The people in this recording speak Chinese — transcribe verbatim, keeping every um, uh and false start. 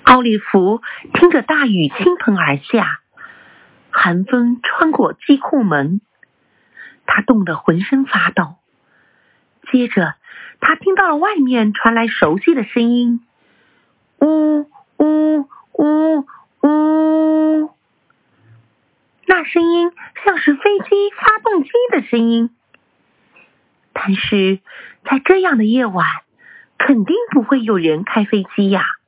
奥利弗听着大雨倾盆而下，寒风穿过机库门，他冻得浑身发抖。接着他听到了外面传来熟悉的声音，呜呜呜呜，那声音像是飞机发动机的声音。但是在这样的夜晚，肯定不会有人开飞机呀。